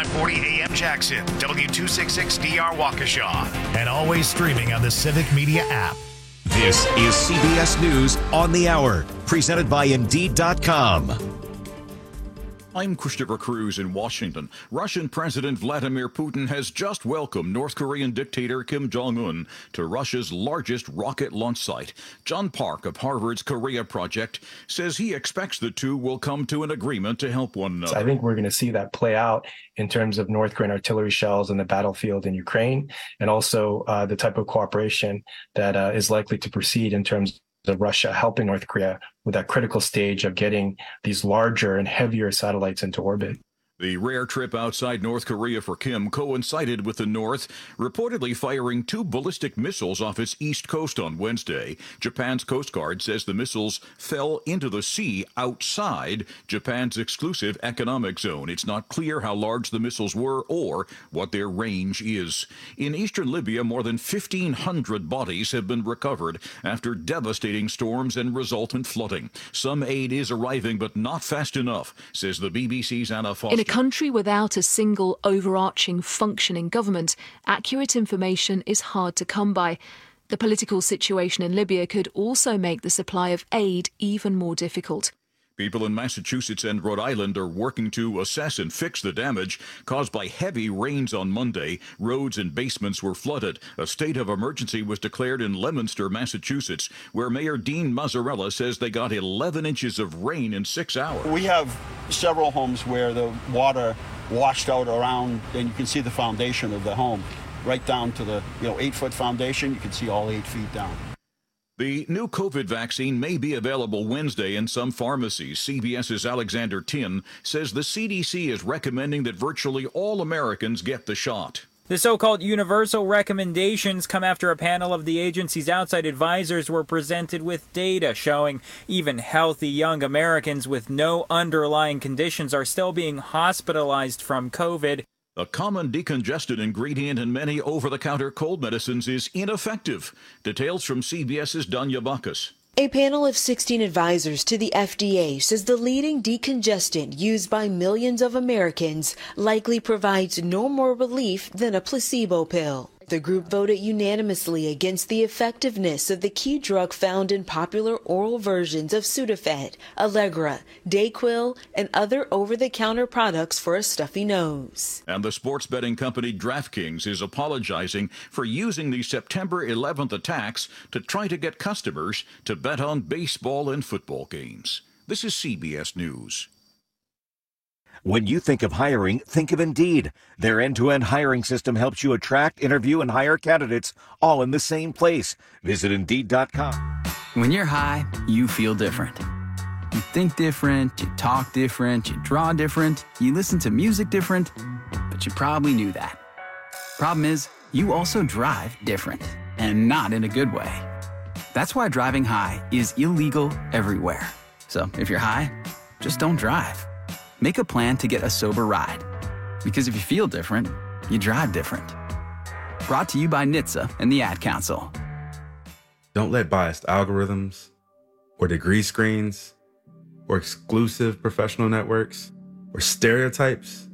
540 AM Jackson, W266DR Waukesha, and always streaming on the Civic Media app. This is CBS News on the Hour, presented by Indeed.com. I'm Christopher Cruz in Washington. Russian President Vladimir Putin has just welcomed North Korean dictator Kim Jong-un to Russia's largest rocket launch site. John Park of Harvard's Korea Project says he expects the two will come to an agreement to help one another. I think we're going to see that play out in terms of North Korean artillery shells in the battlefield in Ukraine, and also the type of cooperation that is likely to proceed in terms of Russia helping North Korea with that critical stage of getting these larger and heavier satellites into orbit. The rare trip outside North Korea for Kim coincided with the North reportedly firing 2 ballistic missiles off its east coast on Wednesday. Japan's Coast Guard says the missiles fell into the sea outside Japan's exclusive economic zone. It's not clear how large the missiles were or what their range is. In eastern Libya, more than 1,500 bodies have been recovered after devastating storms and resultant flooding. Some aid is arriving, but not fast enough, says the BBC's Anna Foster. In a country without a single overarching functioning government, accurate information is hard to come by. The political situation in Libya could also make the supply of aid even more difficult. People in Massachusetts and Rhode Island are working to assess and fix the damage caused by heavy rains on Monday. Roads and basements were flooded. A state of emergency was declared in Leominster, Massachusetts, where Mayor Dean Mazzarella says they got 11 inches of rain in 6 hours. We have several homes where the water washed out around, and you can see the foundation of the home, right down to the 8-foot foundation. You can see all 8 feet down. The new COVID vaccine may be available Wednesday in some pharmacies. CBS's Alexander Tin says the CDC is recommending that virtually all Americans get the shot. The so-called universal recommendations come after a panel of the agency's outside advisors were presented with data showing even healthy young Americans with no underlying conditions are still being hospitalized from COVID. A common decongestant ingredient in many over-the-counter cold medicines is ineffective. Details from CBS's Danya Bacchus. A panel of 16 advisors to the FDA says the leading decongestant used by millions of Americans likely provides no more relief than a placebo pill. The group voted unanimously against the effectiveness of the key drug found in popular oral versions of Sudafed, Allegra, Dayquil, and other over-the-counter products for a stuffy nose. And the sports betting company DraftKings is apologizing for using the September 11th attacks to try to get customers to bet on baseball and football games. This is CBS News. When you think of hiring, think of Indeed. Their end-to-end hiring system helps you attract, interview, and hire candidates all in the same place. Visit Indeed.com. When you're high, you feel different. You think different, you talk different, you draw different, you listen to music different, but you probably knew that. Problem is, you also drive different, and not in a good way. That's why driving high is illegal everywhere. So if you're high, just don't drive. Make a plan to get a sober ride. Because if you feel different, you drive different. Brought to you by NHTSA and the Ad Council. Don't let biased algorithms, or degree screens, or exclusive professional networks, or stereotypes.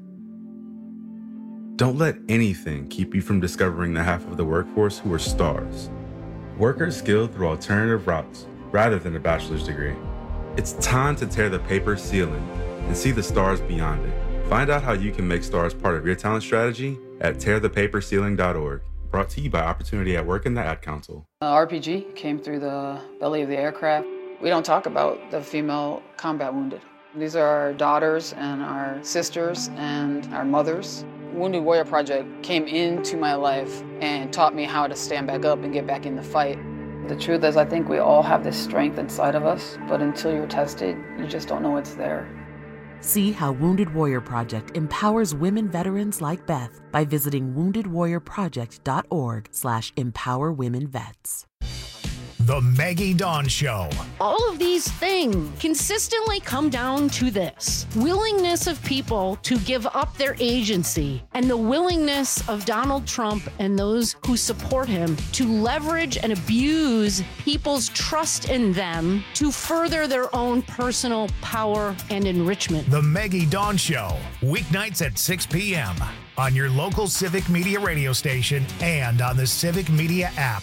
Don't let anything keep you from discovering the half of the workforce who are stars. Workers skilled through alternative routes rather than a bachelor's degree. It's time to tear the paper ceiling and see the stars beyond it. Find out how you can make stars part of your talent strategy at tearthepaperceiling.org. Brought to you by Opportunity at Work and the Ad Council. RPG came through the belly of the aircraft. We don't talk about the female combat wounded. These are our daughters and our sisters and our mothers. Wounded Warrior Project came into my life and taught me how to stand back up and get back in the fight. The truth is, I think we all have this strength inside of us, but until you're tested, you just don't know it's there. See how Wounded Warrior Project empowers women veterans like Beth by visiting woundedwarriorproject.org/empowerwomenvets. The Maggie Dawn Show. All of these things consistently come down to this: willingness of people to give up their agency, and the willingness of Donald Trump and those who support him to leverage and abuse people's trust in them to further their own personal power and enrichment. The Maggie Dawn Show, weeknights at 6 p.m. on your local Civic Media radio station and on the Civic Media app.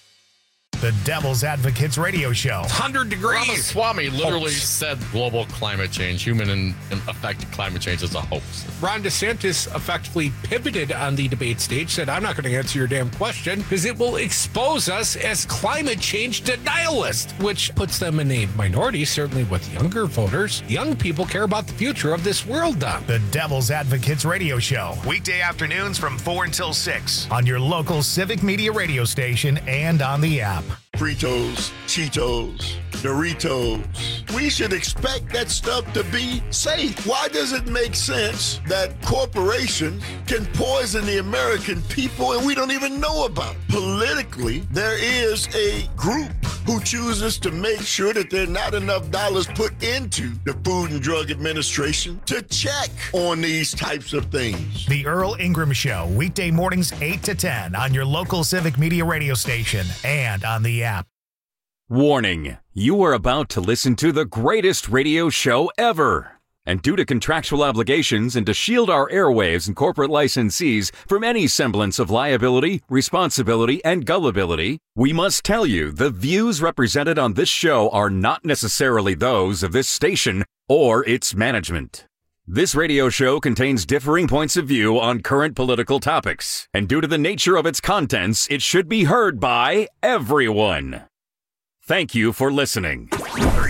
The Devil's Advocates Radio Show. 100 degrees. Ramaswamy literally said global climate change, human-affected climate change is a hoax. Ron DeSantis effectively pivoted on the debate stage, said, I'm not going to answer your damn question because it will expose us as climate change denialists, which puts them in a minority, certainly with younger voters. Young people care about the future of this world, Don. The Devil's Advocates Radio Show. Weekday afternoons from 4 until 6 on your local Civic Media radio station and on the app. Fritos, Cheetos, Doritos. We should expect that stuff to be safe. Why does it make sense that corporations can poison the American people and we don't even know about it? Politically, there is a group who chooses to make sure that there are not enough dollars put into the Food and Drug Administration to check on these types of things. The Earl Ingram Show, weekday mornings 8 to 10 on your local Civic Media radio station and on the app. Warning, you are about to listen to the greatest radio show ever. And due to contractual obligations and to shield our airwaves and corporate licensees from any semblance of liability, responsibility, and gullibility, we must tell you the views represented on this show are not necessarily those of this station or its management. This radio show contains differing points of view on current political topics, and due to the nature of its contents, it should be heard by everyone. Thank you for listening. 3,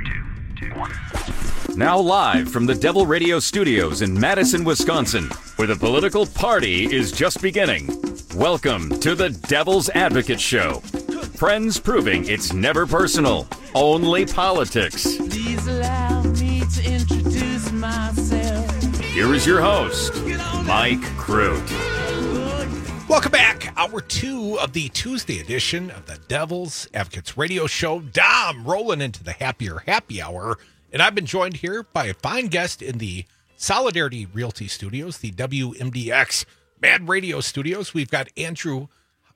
2, 1. Now live from the Devil Radio Studios in Madison, Wisconsin, where the political party is just beginning. Welcome to the Devil's Advocate Show. Friends proving it's never personal, only politics. Please allow me to introduce myself. Here is your host, Mike Crute. Welcome back. Hour 2 of the Tuesday edition of the Devil's Advocates Radio Show. Dom rolling into the happier happy hour. And I've been joined here by a fine guest in the Solidarity Realty Studios, the WMDX Mad Radio Studios. We've got Andrew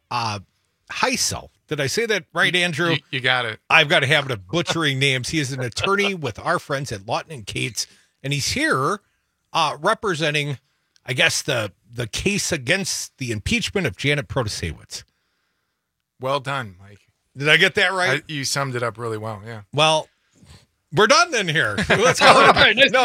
Heisel. Did I say that right, Andrew? You got it. I've got a habit of butchering names. He is an attorney with our friends at Lawton and Cates, and he's here representing, I guess, the case against the impeachment of Janet Protasewicz. Well done, Mike. Did I get that right? You summed it up really well, yeah. Well, we're done then here. Let's go. Right, no.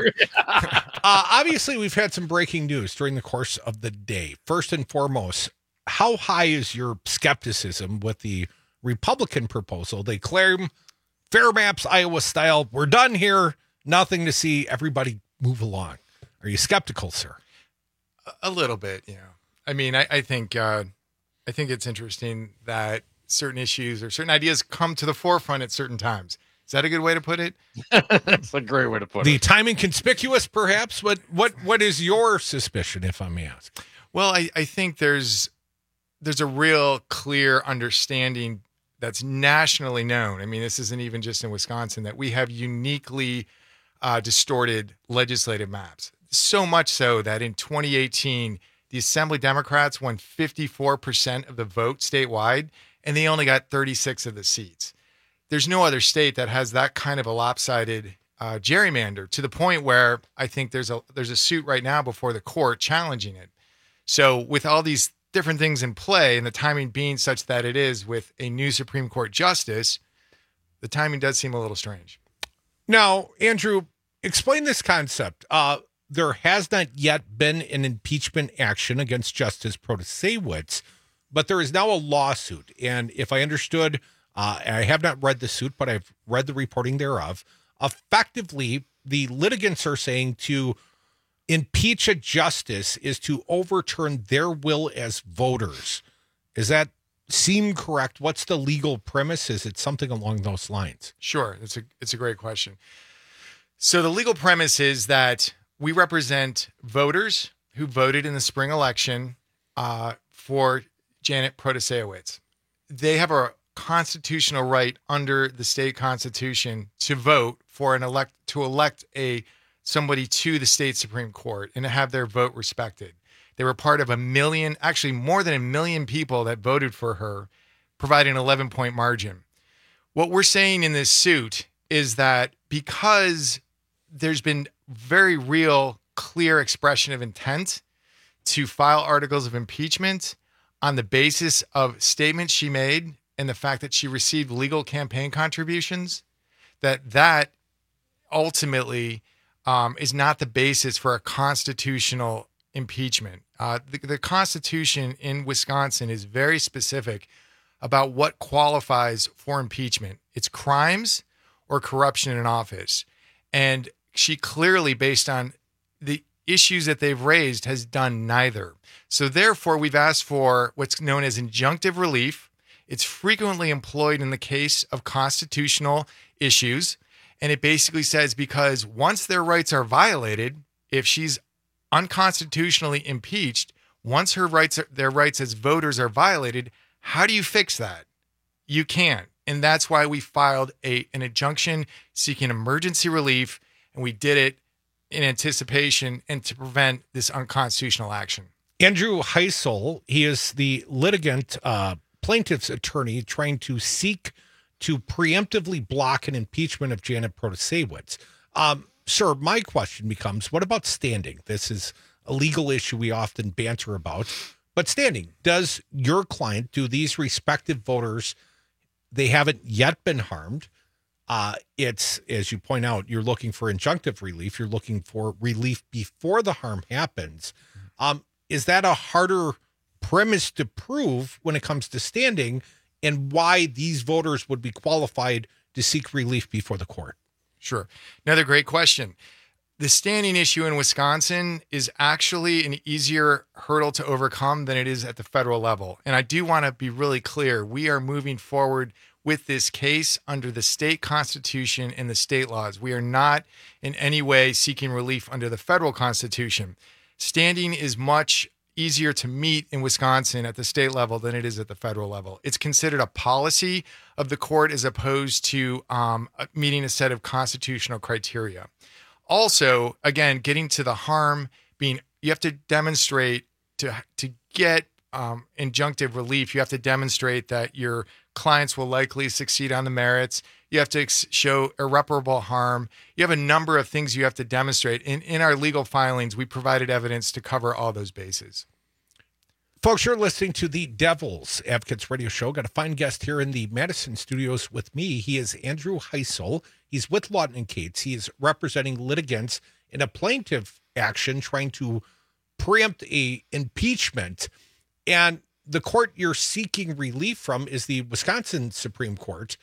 Obviously, we've had some breaking news during the course of the day. First and foremost, how high is your skepticism with the Republican proposal? They claim fair maps, Iowa style. We're done here. Nothing to see. Everybody move along. Are you skeptical, sir? A little bit, yeah. I mean, I think it's interesting that certain issues or certain ideas come to the forefront at certain times. Is that a good way to put it? That's a great way to put it. The timing conspicuous, perhaps? What is your suspicion, if I may ask? Well, I think there's a real clear understanding that's nationally known. I mean, this isn't even just in Wisconsin, that we have uniquely distorted legislative maps. So much so that in 2018, the Assembly Democrats won 54% of the vote statewide, and they only got 36 of the seats. There's no other state that has that kind of a lopsided gerrymander, to the point where I think there's a suit right now before the court challenging it. So with all these different things in play, and the timing being such that it is with a new Supreme Court justice, the timing does seem a little strange. Now, Andrew, explain this concept. There has not yet been an impeachment action against Justice Protasewicz, but there is now a lawsuit. And if I understood, I have not read the suit, but I've read the reporting thereof. Effectively, the litigants are saying to impeach a justice is to overturn their will as voters. Does that seem correct? What's the legal premise? Is it something along those lines? Sure. It's a great question. So the legal premise is that we represent voters who voted in the spring election for Janet Protasewicz. They have a constitutional right under the state constitution to vote for elect somebody to the state Supreme Court and to have their vote respected. They were part of actually more than 1 million people that voted for her, providing an 11-point margin. What we're saying in this suit is that because there's been very real, clear expression of intent to file articles of impeachment on the basis of statements she made and the fact that she received legal campaign contributions, that ultimately is not the basis for a constitutional impeachment. The Constitution in Wisconsin is very specific about what qualifies for impeachment. It's crimes or corruption in office. And she clearly, based on the issues that they've raised, has done neither. So therefore, we've asked for what's known as injunctive relief. It's frequently employed in the case of constitutional issues. And it basically says because once their rights are violated, if she's unconstitutionally impeached, once their rights as voters are violated, how do you fix that? You can't. And that's why we filed an injunction seeking emergency relief, and we did it in anticipation and to prevent this unconstitutional action. Andrew Heisel, he is the litigant, plaintiff's attorney trying to seek to preemptively block an impeachment of Janet Protasiewicz. Sir, my question becomes, what about standing? This is a legal issue we often banter about, but standing. Does your client, do these respective voters, they haven't yet been harmed? It's, as you point out, you're looking for injunctive relief. You're looking for relief before the harm happens. Is that a harder premise to prove when it comes to standing, and why these voters would be qualified to seek relief before the court? Sure. Another great question. The standing issue in Wisconsin is actually an easier hurdle to overcome than it is at the federal level. And I do want to be really clear. We are moving forward with this case under the state constitution and the state laws. We are not in any way seeking relief under the federal constitution. Standing is much easier to meet in Wisconsin at the state level than it is at the federal level. It's considered a policy of the court as opposed to meeting a set of constitutional criteria. Also, again, getting to the harm being, you have to demonstrate to get injunctive relief, you have to demonstrate that your clients will likely succeed on the merits. You have to show irreparable harm. You have a number of things you have to demonstrate. In our legal filings, we provided evidence to cover all those bases. Folks, you're listening to the Devil's Advocates Radio Show. Got a fine guest here in the Madison studios with me. He is Andrew Heisel. He's with Lawton & Cates. He is representing litigants in a plaintiff action trying to preempt a impeachment. And the court you're seeking relief from is the Wisconsin Supreme Court.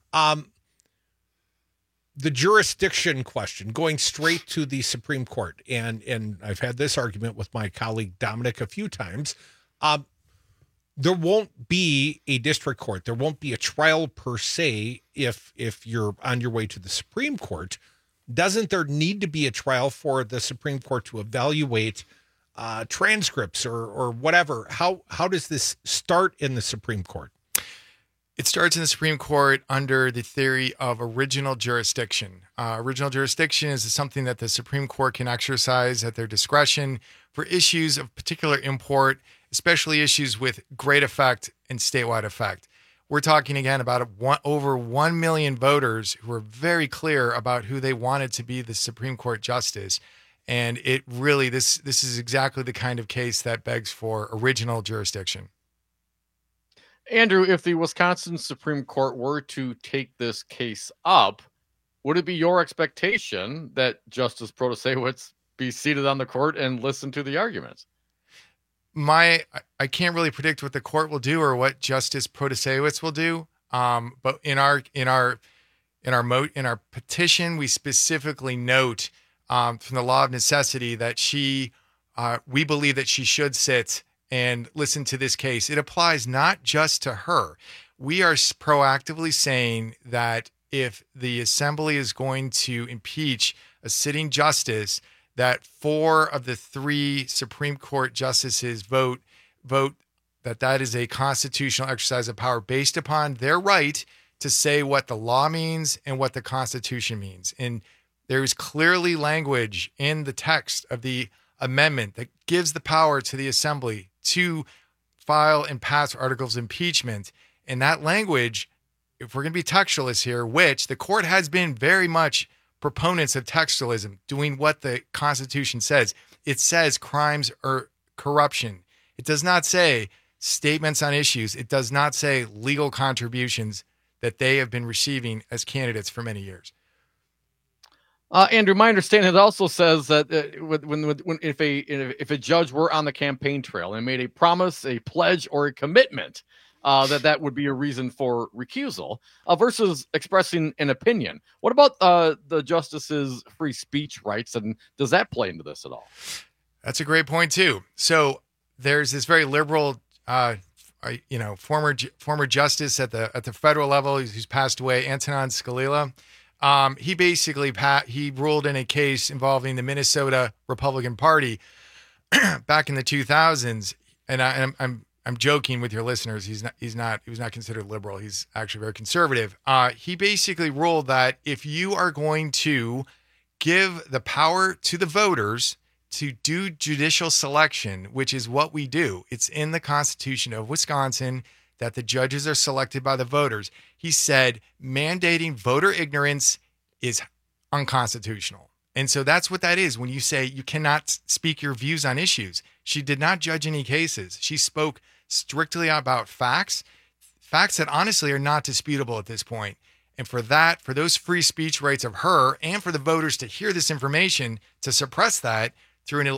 The jurisdiction question, going straight to the Supreme Court. And I've had this argument with my colleague Dominic a few times. There won't be a district court. There won't be a trial per se if you're on your way to the Supreme Court. Doesn't there need to be a trial for the Supreme Court to evaluate transcripts or whatever? How does this start in the Supreme Court? It starts in the Supreme Court under the theory of original jurisdiction. Original jurisdiction is something that the Supreme Court can exercise at their discretion for issues of particular import, especially issues with great effect and statewide effect. We're talking again about over 1 million voters who are very clear about who they wanted to be the Supreme Court justice. And it really, this is exactly the kind of case that begs for original jurisdiction. Andrew, if the Wisconsin Supreme Court were to take this case up, would it be your expectation that Justice Protasiewicz be seated on the court and listen to the arguments? I can't really predict what the court will do or what Justice Protasiewicz will do. But in our petition, we specifically note from the law of necessity that we believe that she should sit and listen to this case. It applies not just to her. We are proactively saying that if the assembly is going to impeach a sitting justice, that 4 of the 3 Supreme Court justices vote that is a constitutional exercise of power based upon their right to say what the law means and what the Constitution means. And there is clearly language in the text of the amendment that gives the power to the Assembly to file and pass articles of impeachment. And that language, if we're going to be textualists here, which the court has been very much proponents of textualism, doing what the Constitution says. It says crimes or corruption. It does not say statements on issues. It does not say legal contributions that they have been receiving as candidates for many years. Andrew, my understanding, it also says that if a judge were on the campaign trail and made a promise, a pledge, or a commitment, that would be a reason for recusal versus expressing an opinion. What about the justice's free speech rights, and does that play into this at all? That's a great point too. So there's this very liberal, former justice at the federal level who's passed away, Antonin Scalia. He basically he ruled in a case involving the Minnesota Republican Party back in the 2000s, and I'm joking with your listeners. He was not considered liberal. He's actually very conservative. He basically ruled that if you are going to give the power to the voters to do judicial selection, which is what we do, it's in the Constitution of Wisconsin that the judges are selected by the voters. He said mandating voter ignorance is unconstitutional. And so that's what that is when you say you cannot speak your views on issues. She did not judge any cases. She spoke strictly about facts that honestly are not disputable at this point. And for those free speech rights of her and for the voters to hear this information, to suppress that through an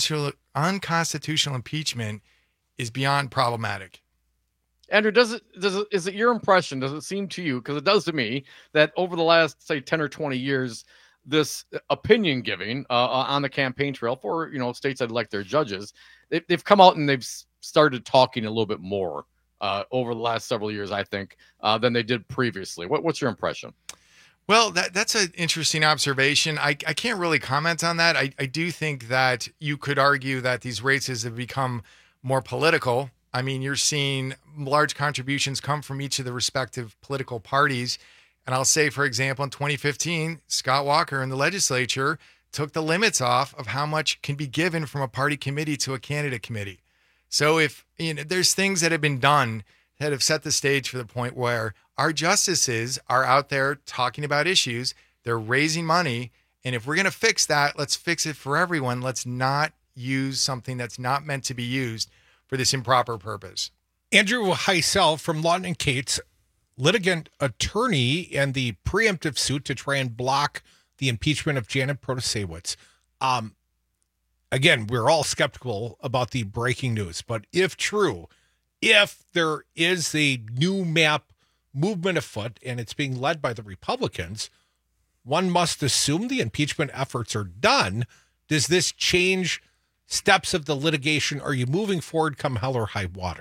unconstitutional impeachment is beyond problematic. Andrew, is it your impression, does it seem to you, because it does to me, that over the last, say, 10 or 20 years, this opinion giving on the campaign trail for, states that elect their judges, they've come out and they've started talking a little bit more over the last several years, I think, than they did previously. What's your impression? Well, that's an interesting observation. I can't really comment on that. I do think that you could argue that these races have become more political. I mean, you're seeing large contributions come from each of the respective political parties. And I'll say, for example, in 2015, Scott Walker in the legislature took the limits off of how much can be given from a party committee to a candidate committee. So if there's things that have been done that have set the stage for the point where our justices are out there talking about issues, they're raising money. And if we're going to fix that, let's fix it for everyone. Let's not use something that's not meant to be used for this improper purpose. Andrew Heisel from Lawton & Cates, litigant attorney in the preemptive suit to try and block the impeachment of Janet Protasiewicz. Again, we're all skeptical about the breaking news, but if true, if there is a new map movement afoot and it's being led by the Republicans, one must assume the impeachment efforts are done. Does this change steps of the litigation? Are you moving forward come hell or high water?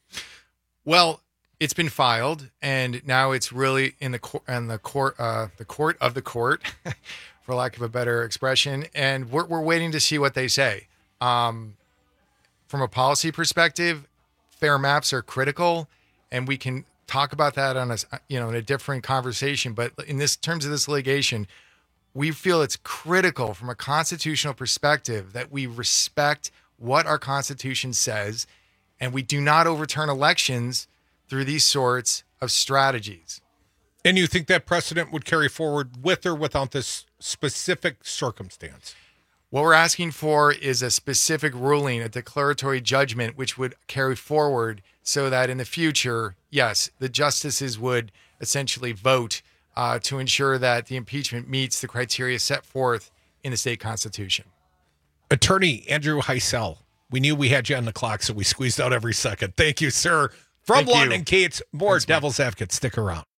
Well, it's been filed, and now it's really in the court of the court, for lack of a better expression. And we're waiting to see what they say. From a policy perspective, fair maps are critical, and we can talk about that on in a different conversation. But in terms of this litigation, we feel it's critical from a constitutional perspective that we respect what our Constitution says, and we do not overturn elections through these sorts of strategies. And you think that precedent would carry forward with or without this specific circumstance? What we're asking for is a specific ruling, a declaratory judgment, which would carry forward so that in the future, yes, the justices would essentially vote to ensure that the impeachment meets the criteria set forth in the state constitution. Attorney Andrew Heisel, we knew we had you on the clock, so we squeezed out every second. Thank you, sir. From Lawton & Cates, more Devil's Advocate. Stick around.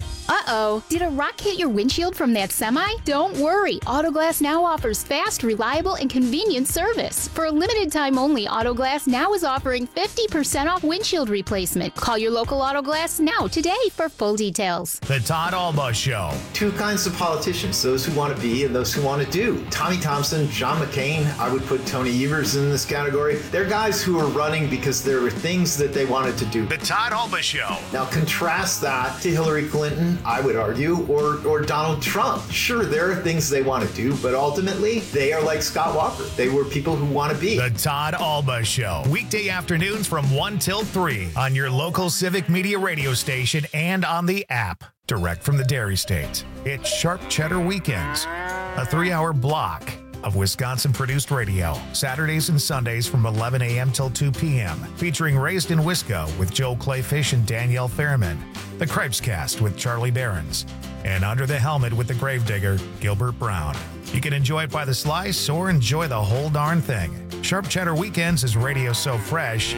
Uh-oh. Did a rock hit your windshield from that semi? Don't worry. Autoglass Now offers fast, reliable, and convenient service. For a limited time only, Autoglass Now is offering 50% off windshield replacement. Call your local Autoglass Now today for full details. The Todd Alba Show. Two kinds of politicians, those who want to be and those who want to do. Tommy Thompson, John McCain, I would put Tony Evers in this category. They're guys who are running because there were things that they wanted to do. The Todd Alba Show. Now contrast that to Hillary Clinton, I would argue, or Donald Trump. Sure, there are things they want to do, but ultimately they are like Scott Walker. They were people who want to be. The Todd Alba Show. Weekday afternoons from 1 till 3 on your local Civic Media radio station and on the app. Direct from the Dairy State. It's Sharp Cheddar Weekends. A 3-hour block of Wisconsin-produced radio, Saturdays and Sundays from 11 a.m. till 2 p.m., featuring Raised in Wisco with Joe Clayfish and Danielle Fairman, The Cripescast with Charlie Behrens, and Under the Helmet with the Gravedigger, Gilbert Brown. You can enjoy it by the slice or enjoy the whole darn thing. Sharp Cheddar Weekends is radio so fresh,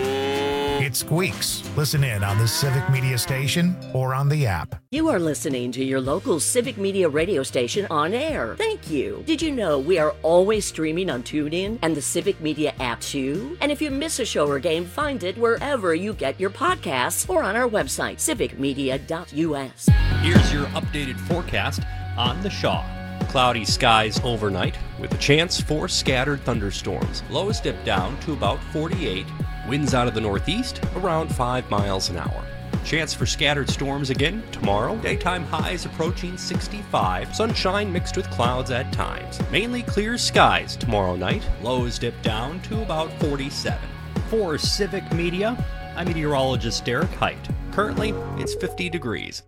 it squeaks. Listen in on the Civic Media station or on the app. You are listening to your local Civic Media radio station on air. Thank you. Did you know we are always streaming on TuneIn and the Civic Media app too? And if you miss a show or game, find it wherever you get your podcasts or on our website, civicmedia.us. Here's your updated forecast on the Shaw. Cloudy skies overnight with a chance for scattered thunderstorms. Lows dip down to about 48. Winds out of the northeast around 5 miles an hour. Chance for scattered storms again tomorrow. Daytime highs approaching 65. Sunshine mixed with clouds at times. Mainly clear skies tomorrow night. Lows dip down to about 47. For Civic Media, I'm meteorologist Derek Height. Currently, it's 50 degrees.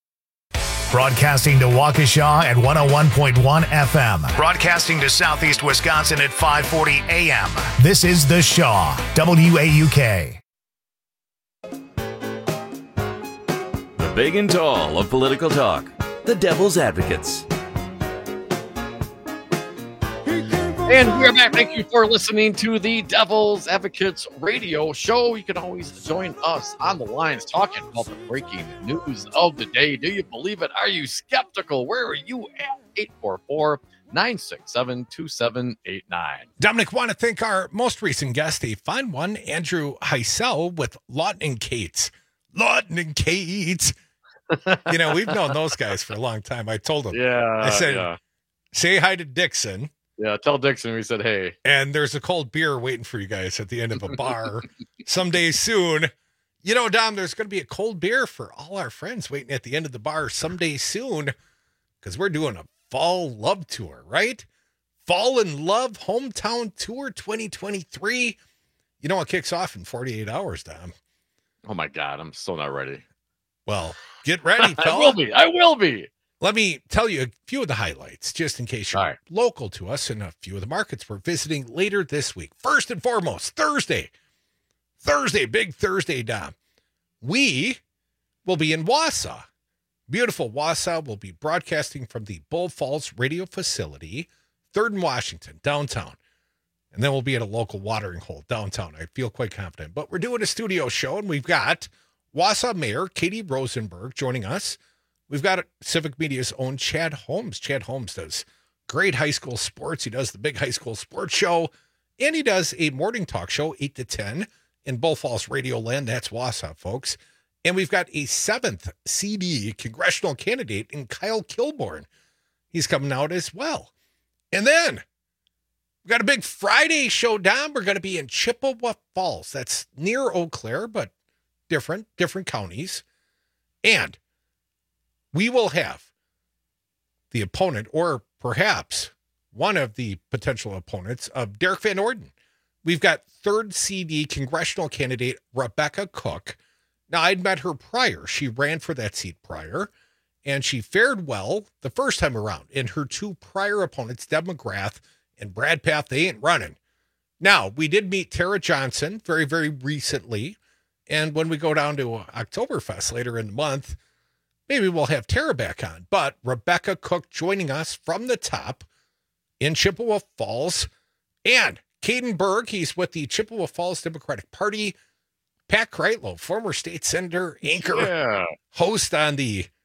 Broadcasting to Waukesha at 101.1 FM. Broadcasting to Southeast Wisconsin at 540 AM. This is The Shaw, WAUK. The big and tall of political talk. The Devil's Advocates. And we're back. Thank you for listening to the Devil's Advocates radio show. You can always join us on the lines talking about the breaking news of the day. Do you believe it? Are you skeptical? Where are you at? 844-967-2789. Dominic, want to thank our most recent guest, a fine one, Andrew Heisel with Lawton and Cates. Lawton and Cates. You know, we've known those guys for a long time. I told him. I said, say hi to Dixon. Yeah, tell Dixon we said hey. And there's a cold beer waiting for you guys at the end of a bar someday soon. You know, Dom, there's going to be a cold beer for all our friends waiting at the end of the bar someday soon because we're doing a fall love tour, right? Fall in Love Hometown Tour 2023. You know, it kicks off in 48 hours, Dom. Oh, my God. I'm still not ready. Well, get ready, fella. I will be. Let me tell you a few of the highlights, just in case you're local to us in a few of the markets we're visiting later this week. First and foremost, Thursday, big Thursday, Dom. We will be in Wausau. Beautiful Wausau. Will be broadcasting from the Bull Falls Radio Facility, 3rd and Washington, downtown. And then we'll be at a local watering hole downtown. I feel quite confident. But we're doing a studio show, and we've got Wausau Mayor Katie Rosenberg joining us. We've got Civic Media's own Chad Holmes. Chad Holmes does great high school sports. He does the big high school sports show, and he does a morning talk show, 8 to 10, in Bull Falls Radio Land. That's Wausau, folks. And we've got a 7th CD congressional candidate in Kyle Kilborn. He's coming out as well. And then we've got a big Friday showdown. We're going to be in Chippewa Falls. That's near Eau Claire, but different counties. And we will have the opponent, or perhaps one of the potential opponents, of Derek Van Orden. We've got 3rd CD congressional candidate Rebecca Cook. Now, I'd met her prior. She ran for that seat prior, and she fared well the first time around. And her 2 prior opponents, Deb McGrath and Brad Path, they ain't running. Now, we did meet Tara Johnson very, very recently. And when we go down to Oktoberfest later in the month, maybe we'll have Tara back on. But Rebecca Cook joining us from the top in Chippewa Falls. And Caden Berg, he's with the Chippewa Falls Democratic Party. Pat Kreitlow, former state senator, anchor, host on the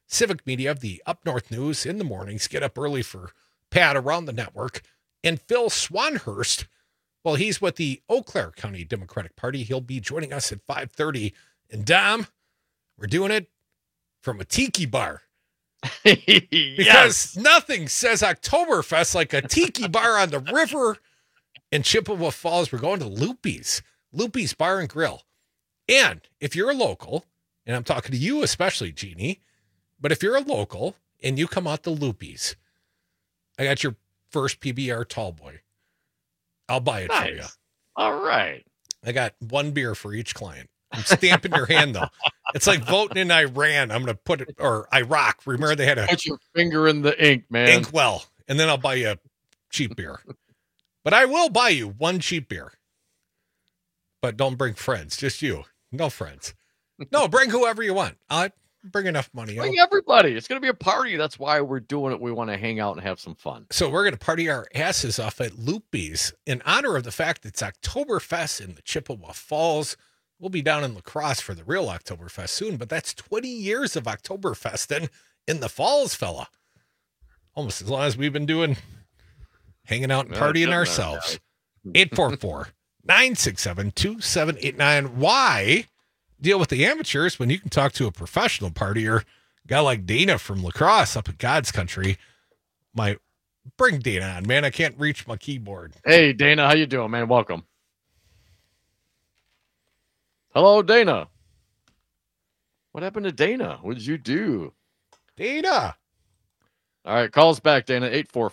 Civic Media of the Up North News in the mornings. Get up early for Pat around the network. And Phil Swanhurst, well, he's with the Eau Claire County Democratic Party. He'll be joining us at 5:30. And Dom, we're doing it from a tiki bar. Because nothing says Oktoberfest like a tiki bar on the river in Chippewa Falls. We're going to Loopy's Bar and Grill. And if you're a local, and I'm talking to you especially, Jeannie, but if you're a local and you come out to Loopy's, I got your first PBR tall boy. I'll buy it for you. All right. I got one beer for each client. I'm stamping your hand, though. It's like voting in Iran. I'm going to put it, or Iraq. Remember they had a... Put your finger in the ink, man. Ink well. And then I'll buy you a cheap beer. But I will buy you one cheap beer. But don't bring friends. Just you. No friends. No, bring whoever you want. I'll bring enough money. Bring everybody. It's going to be a party. That's why we're doing it. We want to hang out and have some fun. So we're going to party our asses off at Loopy's in honor of the fact it's Oktoberfest in the Chippewa Falls. We'll be down in La Crosse for the real Oktoberfest soon, but that's 20 years of Oktoberfest in the Falls, fella. Almost as long as we've been doing hanging out and partying ourselves. 844-967-2789. Why deal with the amateurs when you can talk to a professional partier? A guy like Dana from La Crosse up in God's country. Bring Dana on, man. I can't reach my keyboard. Hey, Dana, how you doing, man? Welcome. Hello, Dana. What happened to Dana? What did you do? Dana. All right, call us back, Dana.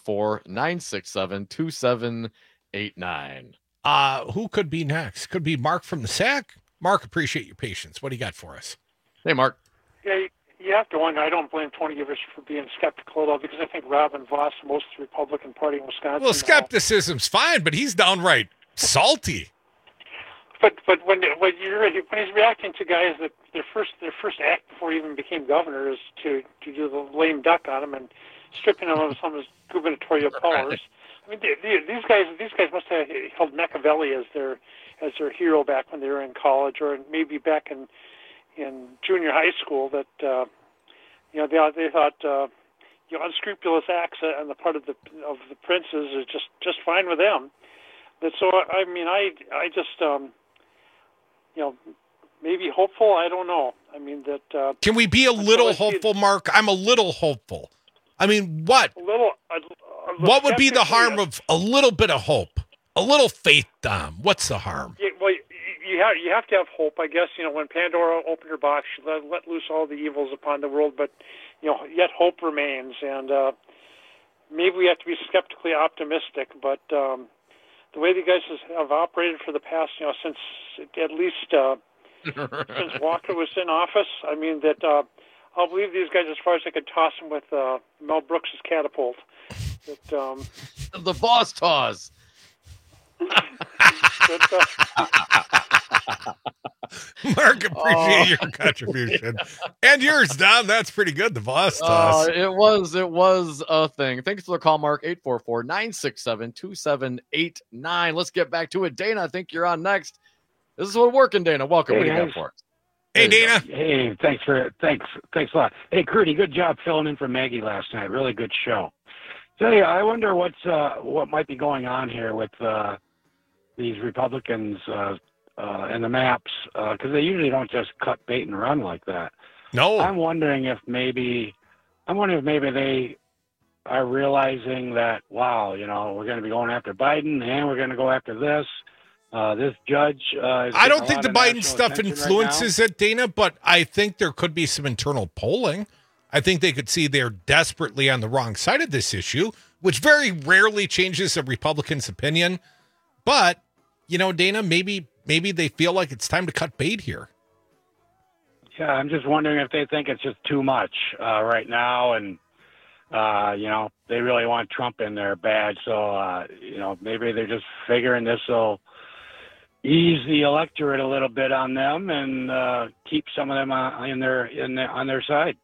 844-967-2789. Who could be next? Could be Mark from the SAC. Mark, appreciate your patience. What do you got for us? Hey, Mark. Yeah, you have to wonder. I don't blame Tony Evers for being skeptical, though, because I think Robin Voss, most of the Republican Party in Wisconsin... Well, skepticism's fine, but he's downright salty. But when he's reacting to guys that their first act before he even became governor is to do the lame duck on him and stripping him of some of his gubernatorial powers. I mean, these guys must have held Machiavelli as their hero back when they were in college, or maybe back in junior high school. That they thought unscrupulous acts on the part of the princes is just fine with them. But so I mean I just maybe hopeful. I don't know. I mean that. Can we be a little hopeful, Mark? I'm a little hopeful. I mean, what? What would be the harm of a little bit of hope, a little faith, Dom? What's the harm? Yeah, well, you have to have hope, I guess. When Pandora opened her box, she let loose all the evils upon the world, but yet hope remains, and maybe we have to be skeptically optimistic. But the way the guys have operated for the past, since at least since Walker was in office, I mean that I'll believe these guys as far as I could toss them with Mel Brooks' catapult. That, the boss toss. Mark, appreciate your contribution. And yours, Don. That's pretty good. The boss toss. It was a thing. Thanks for the call, Mark. 844-967-2789. Let's get back to it. Dana, I think you're on next. This is what working, Dana. Welcome. Hey, what do you got for us? Hey, Dana. Hey, thanks a lot. Hey, Curdy, good job filling in for Maggie last night. Really good show. So yeah, I wonder what might be going on here with these Republicans and the maps, because they usually don't just cut bait and run like that. No. I'm wondering if maybe they are realizing that, wow, we're going to be going after Biden and we're going to go after this. This judge. I don't think the Biden stuff influences it, Dana, but I think there could be some internal polling. I think they could see they're desperately on the wrong side of this issue, which very rarely changes a Republican's opinion. But, Dana, maybe they feel like it's time to cut bait here. Yeah, I'm just wondering if they think it's just too much right now, and they really want Trump in there bad. So maybe they're just figuring this will ease the electorate a little bit on them and keep some of them on their side.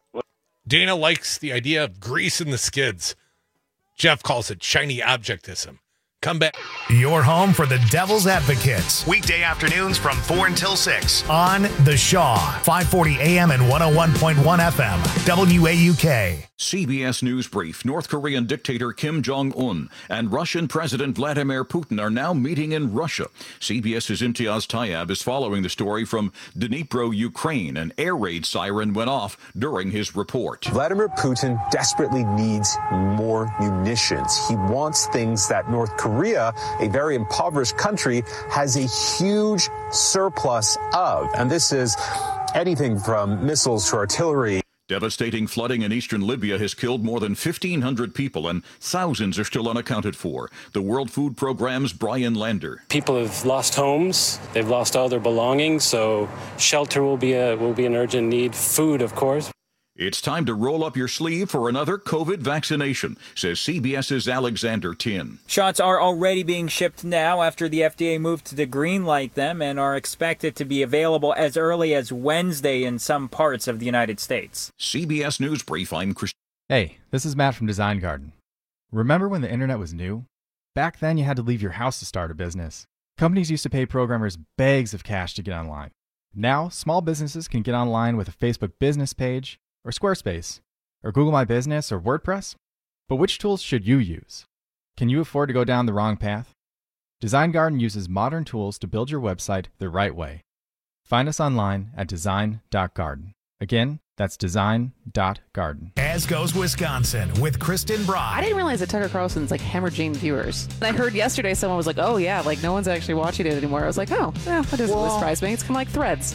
Dana likes the idea of grease in the skids. Jeff calls it shiny objectism. Come back. Your home for the Devil's Advocates. Weekday afternoons from 4 until 6 on The Shaw, 540 AM and 101.1 FM, WAUK. CBS News Brief. North Korean dictator Kim Jong-un and Russian President Vladimir Putin are now meeting in Russia. CBS's Imtiaz Tyab is following the story from Dnipro, Ukraine. An air raid siren went off during his report. Vladimir Putin desperately needs more munitions. He wants things that North Korea, a very impoverished country, has a huge surplus of. And this is anything from missiles to artillery. Devastating flooding in eastern Libya has killed more than 1,500 people, and thousands are still unaccounted for. The World Food Programme's Brian Lander. People have lost homes. They've lost all their belongings, so shelter will be an urgent need. Food, of course. It's time to roll up your sleeve for another COVID vaccination, says CBS's Alexander Tin. Shots are already being shipped now after the FDA moved to green-light them and are expected to be available as early as Wednesday in some parts of the United States. CBS News Brief, I'm Chris. Hey, this is Matt from Design Garden. Remember when the internet was new? Back then you had to leave your house to start a business. Companies used to pay programmers bags of cash to get online. Now, small businesses can get online with a Facebook business page, or Squarespace, or Google My Business, or WordPress? But which tools should you use? Can you afford to go down the wrong path? Design Garden uses modern tools to build your website the right way. Find us online at design.garden. Again, that's design.garden. As Goes Wisconsin with Kristen Brock. I didn't realize that Tucker Carlson's like hemorrhaging viewers. I heard yesterday someone was like, oh yeah, like no one's actually watching it anymore. I was like, oh, yeah, that doesn't really surprise me. It's kind of like Threads.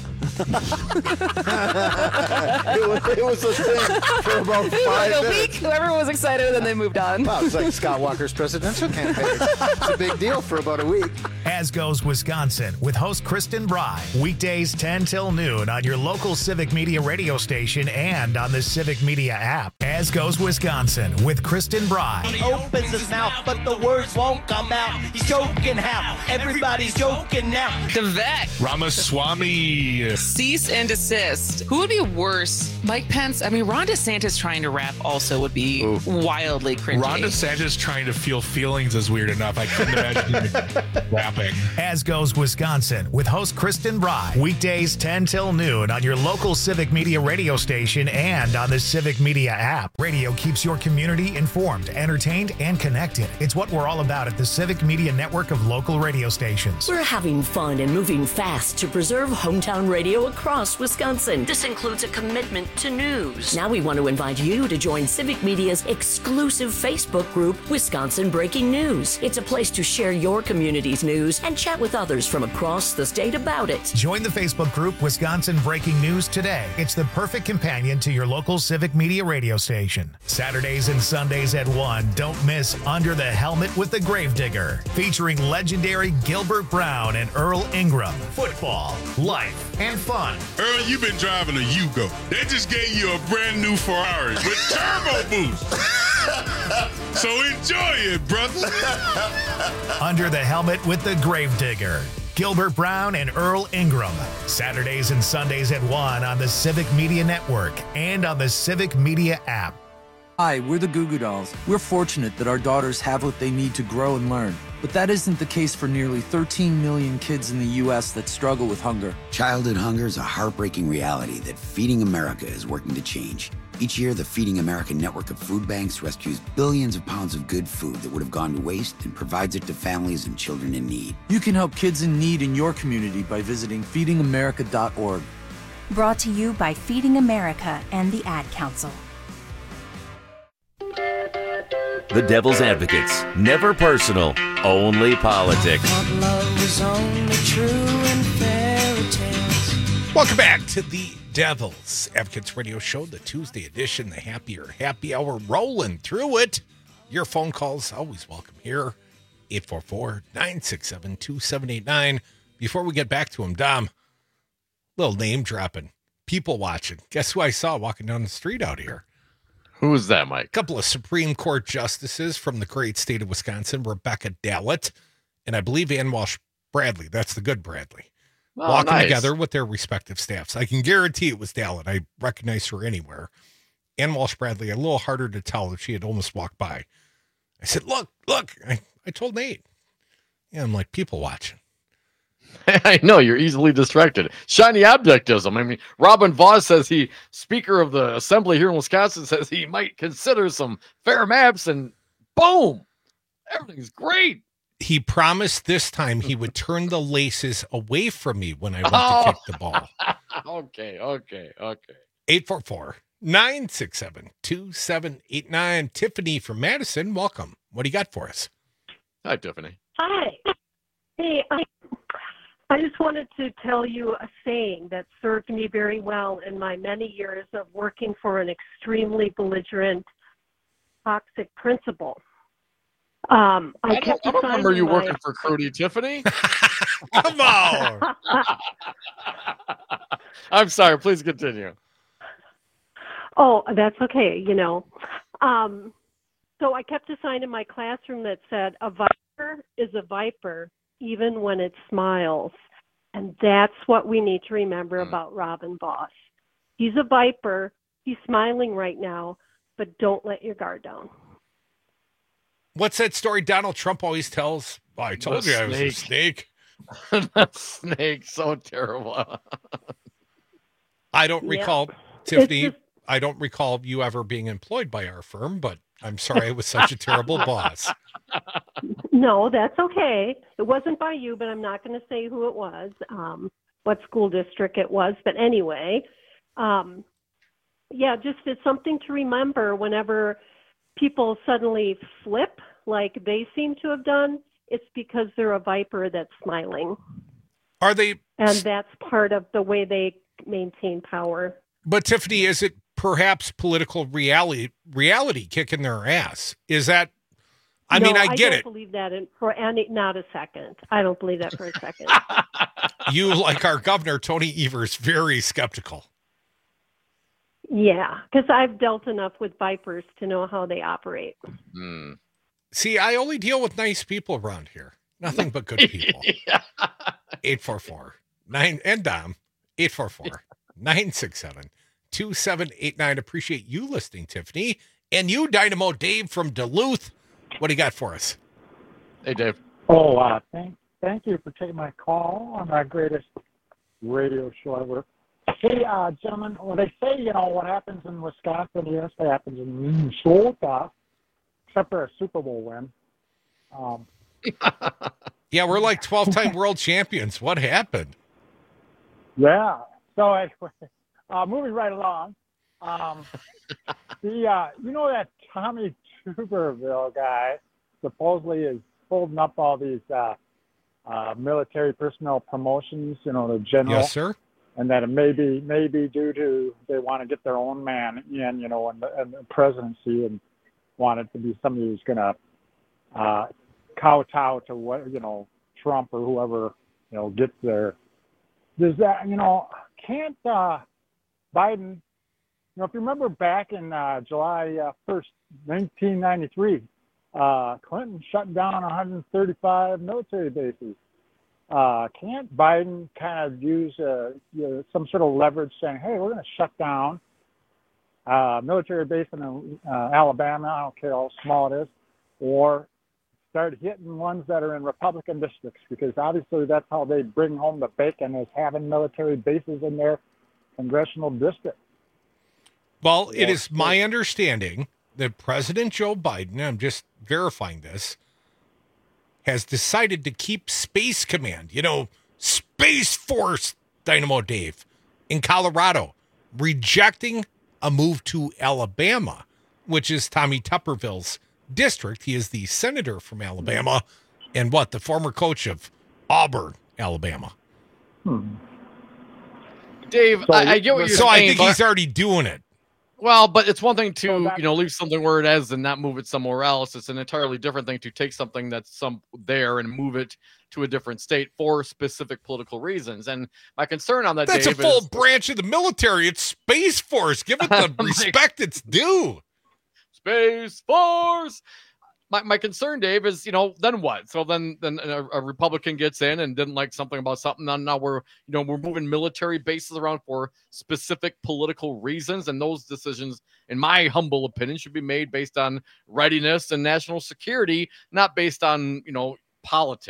it was a thing for about 5 minutes. A week, everyone was excited, and then they moved on. Wow, it's like Scott Walker's presidential campaign. It's a big deal for about a week. As Goes Wisconsin with host Kristen Bry. Weekdays 10 till noon on your local Civic Media radio station and on the Civic Media app. As Goes Wisconsin with Kristen Bry. He opens his mouth, but the words won't come out. He's joking how? Everybody's joking now. The vet. Ramaswamy. Cease and desist. Who would be worse? Mike Pence? I mean, Ron DeSantis trying to rap also would be wildly cringy. Ron DeSantis trying to feel feelings is weird enough. I couldn't imagine him rapping. As Goes Wisconsin with host Kristen Bry. Weekdays 10 till noon on your local Civic Media radio station and on the Civic Media app. Radio keeps your community informed, entertained, and connected. It's what we're all about at the Civic Media network of local radio stations. We're having fun and moving fast to preserve hometown radio across Wisconsin. This includes a commitment to news. Now we want to invite you to join Civic Media's exclusive Facebook group, Wisconsin Breaking News. It's a place to share your community's news and chat with others from across the state about it. Join the Facebook group Wisconsin Breaking News today. It's the perfect companion to your local Civic Media radio station. Saturdays and Sundays at 1. Don't miss Under the Helmet with the Gravedigger, featuring legendary Gilbert Brown and Earl Ingram. Football, life, and fun. Earl, you've been driving a Yugo. They just gave you a brand new Ferrari with turbo boost. So enjoy it, brother. Under the Helmet with the Gravedigger. Gilbert Brown and Earl Ingram. Saturdays and Sundays at 1 on the Civic Media Network and on the Civic Media app. Hi, we're the Goo Goo Dolls. We're fortunate that our daughters have what they need to grow and learn. But that isn't the case for nearly 13 million kids in the U.S. that struggle with hunger. Childhood hunger is a heartbreaking reality that Feeding America is working to change. Each year, the Feeding America network of food banks rescues billions of pounds of good food that would have gone to waste and provides it to families and children in need. You can help kids in need in your community by visiting feedingamerica.org. Brought to you by Feeding America and the Ad Council. The Devil's Advocates. Never personal, only politics. Love is only true in fairy tales. Welcome back to the Devil's Advocates Radio Show, the Tuesday edition, the happy hour, rolling through it. Your phone calls, always welcome here, 844-967-2789. Before we get back to him, Dom, little name dropping, people watching. Guess who I saw walking down the street out here? Who is that, Mike? A couple of Supreme Court justices from the great state of Wisconsin, Rebecca Dallett, and I believe Ann Walsh Bradley. That's the good Bradley. Oh, walking nice. together with their respective staffs. I can guarantee it was Dallett. I recognize her anywhere. Ann Walsh Bradley, a little harder to tell if she had almost walked by. I said, look. I told Nate, Yeah, I'm like, people watching. I know, you're easily distracted. Shiny objectism. I mean, Robin Vos says Speaker of the Assembly here in Wisconsin says he might consider some fair maps, and boom, everything's gregreat. He promised this time he would turn the laces away from me when I went to kick the ball. Okay. 844-967-2789. Tiffany from Madison, welcome. What do you got for us? Hi, Tiffany. Hi. Hey, I just wanted to tell you a saying that served me very well in my many years of working for an extremely belligerent, toxic principal. I don't remember you working for Cody, Tiffany. Come on. I'm sorry. Please continue. Oh, that's okay. So I kept a sign in my classroom that said, "A viper is a viper, even when it smiles." And that's what we need to remember about Robin Vos. He's a viper. He's smiling right now, but don't let your guard down. What's that story Donald Trump always tells? Oh, I told you I was a snake. That snake, so terrible. I don't recall, Tiffany, I don't recall you ever being employed by our firm, but I'm sorry I was such a terrible boss. No, that's okay. It wasn't by you, but I'm not going to say who it was, what school district it was. But anyway, just it's something to remember whenever people suddenly flip like they seem to have done. It's because they're a viper that's smiling. Are they? And that's part of the way they maintain power. But Tiffany, is it perhaps political reality kicking their ass? Is that? I mean, I get it. I don't believe that not a second. I don't believe that for a second. You, like our governor, Tony Evers, very skeptical. Yeah, because I've dealt enough with vipers to know how they operate. See, I only deal with nice people around here. Nothing but good people. 844-9 and Dom 844-967-2789. Appreciate you listening, Tiffany. And you, Dynamo Dave from Duluth. What do you got for us? Hey, Dave. Oh, thank you for taking my call on our greatest radio show ever. Hey, gentlemen, well, they say, what happens in Wisconsin, yes, that happens in Minnesota, except for a Super Bowl win. Yeah, we're like 12-time world champions. What happened? Yeah. So, anyway, moving right along, that Tommy Tuberville guy supposedly is holding up all these military personnel promotions, the general. Yes, sir. And that it may be due to they want to get their own man in, in the presidency, and want it to be somebody who's going to kowtow to what Trump or whoever gets there. Does that can't Biden? If you remember back in July 1st, 1993, Clinton shut down 135 military bases. Can't Biden kind of use some sort of leverage saying, hey, we're going to shut down military base in Alabama, I don't care how small it is, or start hitting ones that are in Republican districts, because obviously that's how they bring home the bacon, is having military bases in their congressional district. Well, it is my understanding that President Joe Biden, I'm just verifying this, has decided to keep Space Command, Space Force, Dynamo Dave, in Colorado, rejecting a move to Alabama, which is Tommy Tuberville's district. He is the senator from Alabama and the former coach of Auburn, Alabama. Dave, I get what you're saying. So I think he's already doing it. Well, but it's one thing to, leave something where it is and not move it somewhere else. It's an entirely different thing to take something that's there and move it to a different state for specific political reasons. And my concern on that, that's Dave, a full branch of the military. It's Space Force. Give it the respect it's due. Space Force. My concern, Dave, is, then what? So then a Republican gets in and didn't like something about something. Now we're moving military bases around for specific political reasons. And those decisions, in my humble opinion, should be made based on readiness and national security, not based on, politics.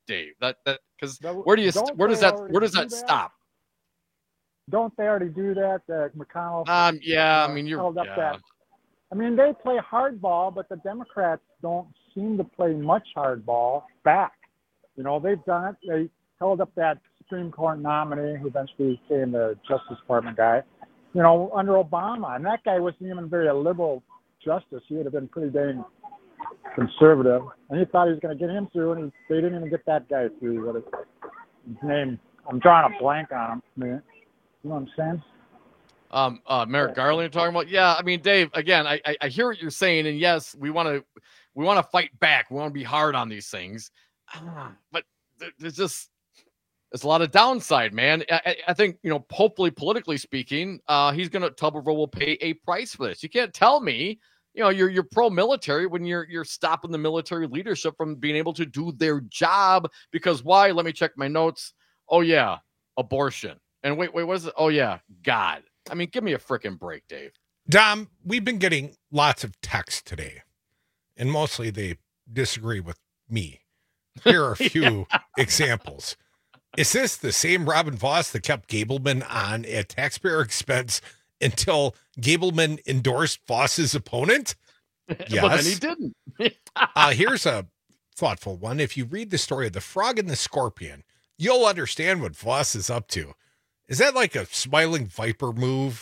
Dave? That because where does that stop? Don't they already do that? McConnell. Yeah. I mean, you're. I mean, they play hardball, but the Democrats don't seem to play much hardball back. You know, they've done it. They held up that Supreme Court nominee who eventually became the Justice Department guy, you know, under Obama. And that guy wasn't even very a liberal justice. He would have been pretty dang conservative. And he thought he was going to get him through, and they didn't even get that guy through. What is his name? I'm drawing a blank on him. You know what I'm saying? Merrick Garland you're talking about? Yeah, I mean, Dave, again, I hear what you're saying, and yes, we want to fight back. We want to be hard on these things. But there's a lot of downside, man. I think, you know, hopefully politically speaking, Tuberville will pay a price for this. You can't tell me, you know, you're pro-military when you're stopping the military leadership from being able to do their job because why? Let me check my notes. Oh yeah, abortion. And wait, what is it? Oh yeah, God. I mean, give me a freaking break, Dave. Dom, we've been getting lots of texts today, and mostly they disagree with me. Here are a few examples. Is this the same Robin Voss that kept Gableman on at taxpayer expense until Gableman endorsed Voss's opponent? Yes. But then he didn't. Here's a thoughtful one. If you read the story of the Frog and the Scorpion, you'll understand what Voss is up to. Is that like a smiling viper move?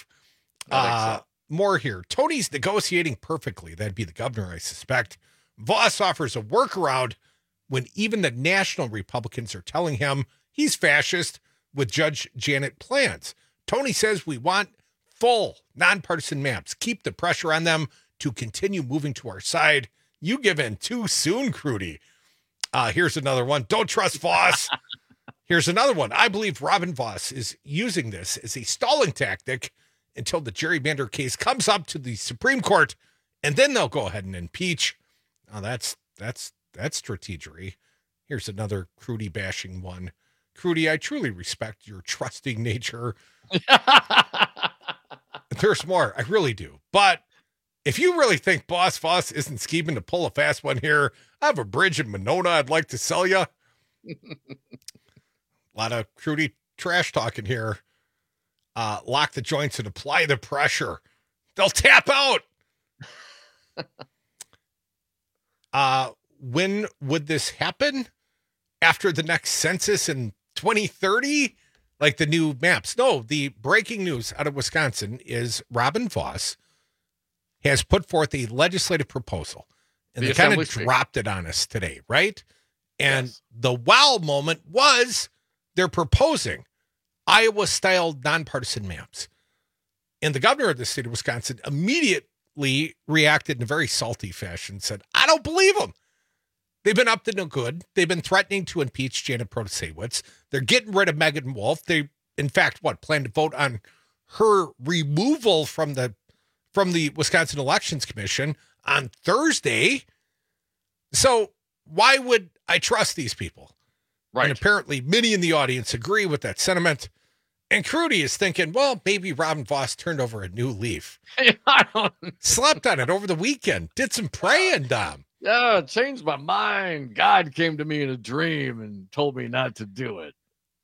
More here. Tony's negotiating perfectly. That'd be the governor, I suspect. Voss offers a workaround when even the national Republicans are telling him he's fascist with Judge Janet plans. Tony says we want full nonpartisan maps. Keep the pressure on them to continue moving to our side. You give in too soon, Crudy. Here's another one. Don't trust Voss. Here's another one. I believe Robin Voss is using this as a stalling tactic until the gerrymander case comes up to the Supreme Court, and then they'll go ahead and impeach. Oh, that's strategery. Here's another Crudy bashing one. Crudy, I truly respect your trusting nature. There's more. I really do. But if you really think Boss Voss isn't scheming to pull a fast one here, I have a bridge in Monona I'd like to sell you. A lot of Crudy trash talking here. Lock the joints and apply the pressure. They'll tap out. When would this happen? After the next census in 2030? Like the new maps? No, the breaking news out of Wisconsin is Robin Voss has put forth a legislative proposal. And they kind of dropped it on us today, right? And the wow moment was they're proposing Iowa-style nonpartisan maps. And the governor of the state of Wisconsin immediately reacted in a very salty fashion, said, I don't believe them. They've been up to no good. They've been threatening to impeach Janet Protasewicz. They're getting rid of Megan Wolf. They, in fact, plan to vote on her removal from the Wisconsin Elections Commission on Thursday. So why would I trust these people? Right. And apparently many in the audience agree with that sentiment. And Crudy is thinking, well, maybe Robin Voss turned over a new leaf. Slept on it over the weekend. Did some praying, Dom. Yeah, changed my mind. God came to me in a dream and told me not to do it.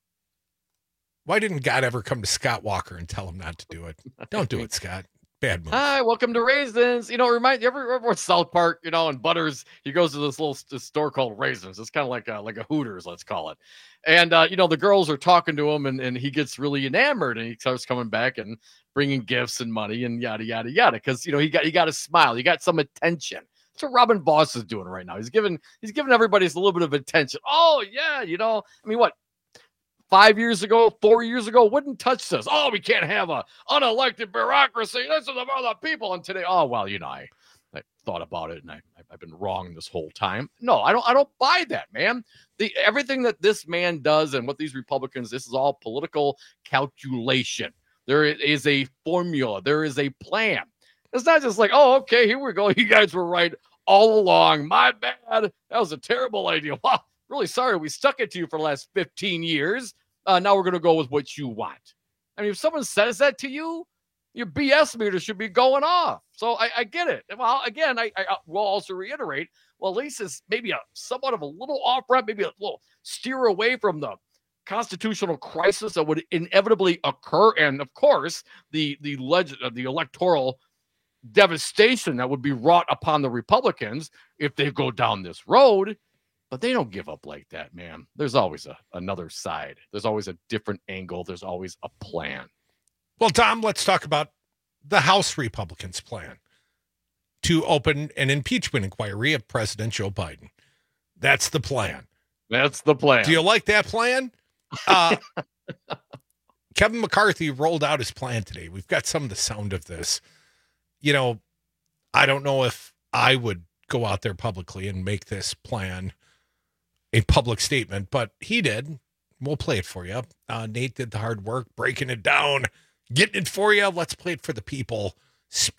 Why didn't God ever come to Scott Walker and tell him not to do it? Don't do it, Scott. Bad move. Hi, welcome to Raisins. You know, remind you ever watch South Park, you know, and Butters, he goes to this little store called Raisins. It's kind of like a Hooters, let's call it. And, you know, the girls are talking to him and he gets really enamored and he starts coming back and bringing gifts and money and yada, yada, yada. Cause you know, he got a smile. He got some attention. That's what Robin Voss is doing right now. He's giving everybody a little bit of attention. Oh yeah. You know, I mean, what? 4 years ago, wouldn't touch this. Oh, we can't have a unelected bureaucracy. This is about the people. And today, oh, well, you know, I thought about it and I've been wrong this whole time. No, I don't buy that, man. Everything that this man does and what these Republicans, this is all political calculation. There is a formula. There is a plan. It's not just like, oh, okay, here we go. You guys were right all along. My bad. That was a terrible idea. Well, really sorry. We stuck it to you for the last 15 years. Now we're going to go with what you want. I mean, if someone says that to you, Your BS meter should be going off. So I get it. Well, again, I will also reiterate, well, at least it's maybe somewhat of a little off ramp, maybe a little steer away from the constitutional crisis that would inevitably occur. And of course, the electoral devastation that would be wrought upon the Republicans if they go down this road. But they don't give up like that, man. There's always another side. There's always a different angle. There's always a plan. Well, Tom, let's talk about the House Republicans' plan to open an impeachment inquiry of President Joe Biden. That's the plan. That's the plan. Do you like that plan? Kevin McCarthy rolled out his plan today. We've got some of the sound of this. You know, I don't know if I would go out there publicly and make this plan a public statement, but he did. We'll play it for you. Nate did the hard work, breaking it down, getting it for you. Let's play it for the people. Speaker, ?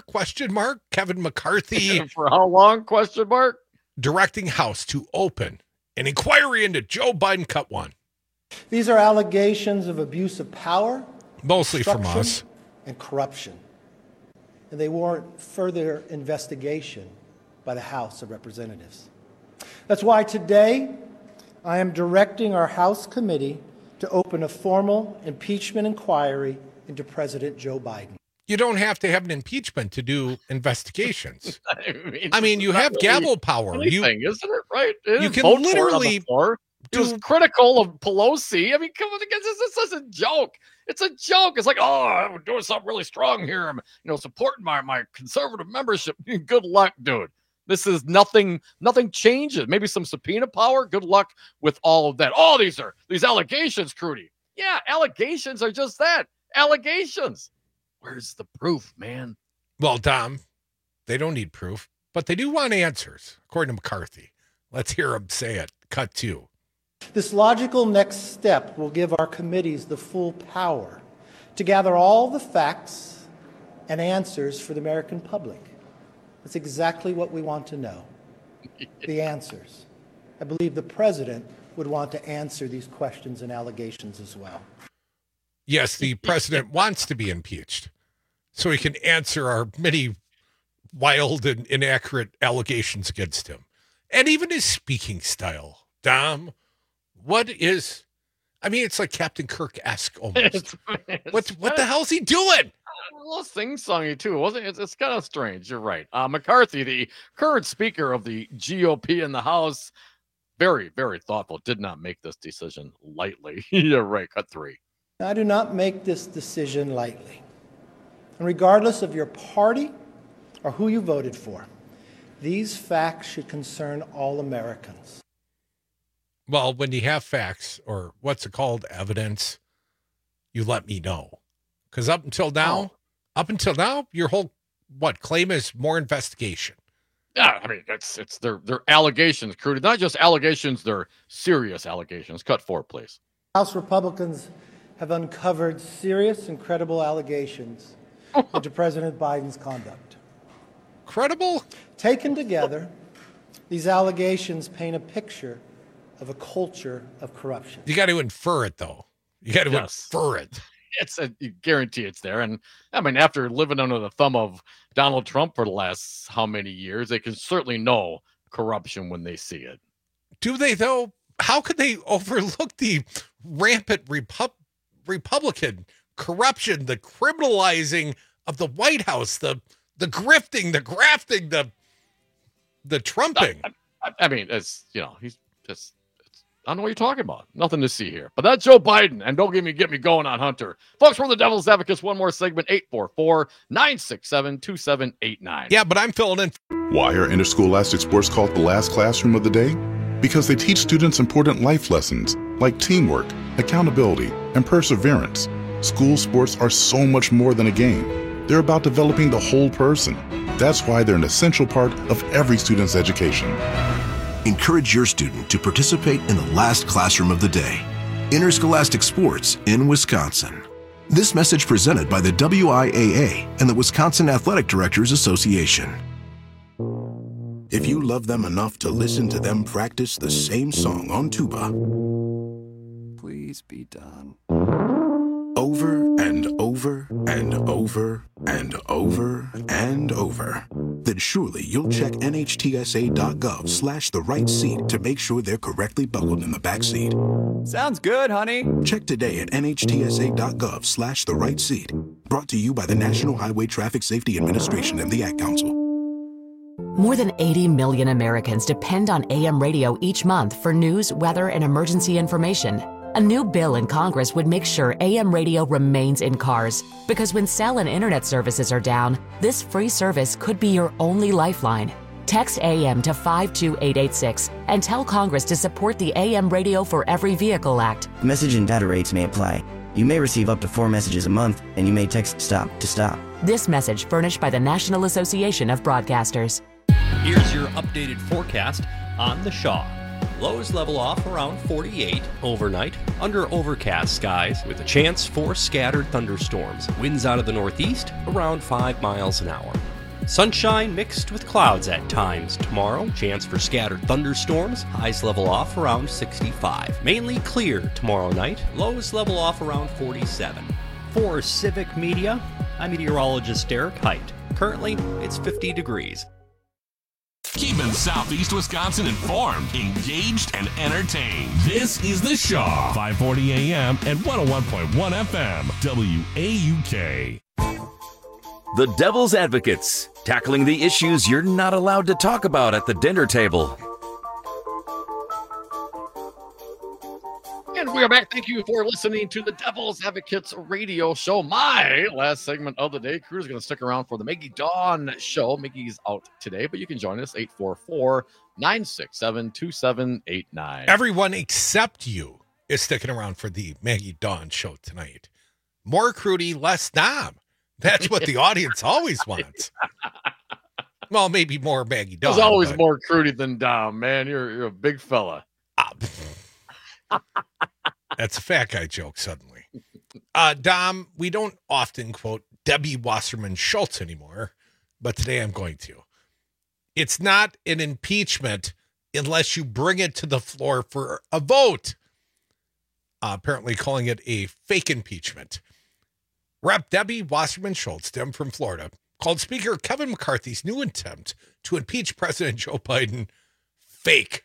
Kevin McCarthy. For how long, ? Directing House to open an inquiry into Joe Biden, cut 1. These are allegations of abuse of power, mostly from us, and corruption. And they warrant further investigation by the House of Representatives. That's why today I am directing our House committee to open a formal impeachment inquiry into President Joe Biden. You don't have to have an impeachment to do investigations. I mean, you have gavel power. Anything, isn't it? Right? You can literally. He was critical of Pelosi. I mean, come on, this is a joke. It's a joke. It's like, oh, I'm doing something really strong here. I'm, supporting my conservative membership. Good luck, dude. This is nothing changes. Maybe some subpoena power. Good luck with all of that. Oh, these allegations, Crudy. Yeah, allegations are just that. Allegations. Where's the proof, man? Well, Tom, they don't need proof, but they do want answers, according to McCarthy. Let's hear him say it. Cut 2. This logical next step will give our committees the full power to gather all the facts and answers for the American public. That's exactly what we want to know, the answers. I believe the president would want to answer these questions and allegations as well. Yes, the president wants to be impeached so he can answer our many wild and inaccurate allegations against him. And even his speaking style. Dom, it's like Captain Kirk-esque almost. What the hell's he doing? A little sing-songy too, wasn't it? It's kind of strange. You're right. McCarthy, the current speaker of the GOP in the House, very, very thoughtful, did not make this decision lightly. You're right. Cut 3. I do not make this decision lightly. And regardless of your party or who you voted for, these facts should concern all Americans. Well, when you have facts, or what's it called, evidence, you let me know. Because up until now, your whole claim is more investigation. Yeah, I mean, it's their allegations, Crudy. Not just allegations, they're serious allegations. Cut 4, please. House Republicans have uncovered serious and credible allegations into President Biden's conduct. Credible? Taken together, these allegations paint a picture of a culture of corruption. You got to infer it, though. You got to infer it. You guarantee it's there. And I mean, after living under the thumb of Donald Trump for the last how many years, they can certainly know corruption when they see it. Do they, though? How could they overlook the rampant Republican corruption, the criminalizing of the White House, the grifting, the grafting, the trumping? I mean, he's just, I don't know what you're talking about. Nothing to see here. But that's Joe Biden. And don't get me going on Hunter. Folks, we're the Devil's Advocates. One more segment, 844-967-2789. Yeah, but I'm filling in. Why are interscholastic sports called the last classroom of the day? Because they teach students important life lessons like teamwork, accountability, and perseverance. School sports are so much more than a game. They're about developing the whole person. That's why they're an essential part of every student's education. Encourage your student to participate in the last classroom of the day. Interscholastic sports in Wisconsin. This message presented by the WIAA and the Wisconsin Athletic Directors Association. If you love them enough to listen to them practice the same song on tuba, please be done. Over and over over and over and over and over, then surely you'll check NHTSA.gov/the right seat to make sure they're correctly buckled in the back seat. Sounds good, honey. Check today at NHTSA.gov/the right seat. Brought to you by the National Highway Traffic Safety Administration and the Ad Council. More than 80 million Americans depend on AM radio each month for news, weather, and emergency information. A new bill in Congress would make sure AM radio remains in cars, because when cell and internet services are down, this free service could be your only lifeline. Text AM to 52886 and tell Congress to support the AM Radio for Every Vehicle Act. Message and data rates may apply. You may receive up to 4 messages a month, and you may text STOP to stop. This message furnished by the National Association of Broadcasters. Here's your updated forecast on the Shaw. Lows level off around 48 overnight, under overcast skies with a chance for scattered thunderstorms. Winds out of the northeast around 5 miles an hour. Sunshine mixed with clouds at times tomorrow. Chance for scattered thunderstorms. Highs level off around 65. Mainly clear tomorrow night. Lows level off around 47. For Civic Media, I'm meteorologist Derek Height. Currently, it's 50 degrees. Keeping Southeast Wisconsin informed, engaged, and entertained. This is The Shaw, 540 AM and 101.1 FM, WAUK. The Devil's Advocates, tackling the issues you're not allowed to talk about at the dinner table. And we are back. Thank you for listening to the Devil's Advocates radio show. My last segment of the day. Crew's going to stick around for the Maggie Dawn show. Maggie's out today, but you can join us 844-967-2789. Everyone except you is sticking around for the Maggie Dawn show tonight. More Crudy, less Dom. That's what the audience always wants. Well, maybe more Maggie Dawn. There's always more Crudy than Dom, man. You're a big fella. That's a fat guy joke suddenly. Dom, we don't often quote Debbie Wasserman Schultz anymore, but today I'm going to. It's not an impeachment unless you bring it to the floor for a vote. Apparently calling it a fake impeachment. Rep. Debbie Wasserman Schultz, Dem from Florida, called Speaker Kevin McCarthy's new attempt to impeach President Joe Biden fake.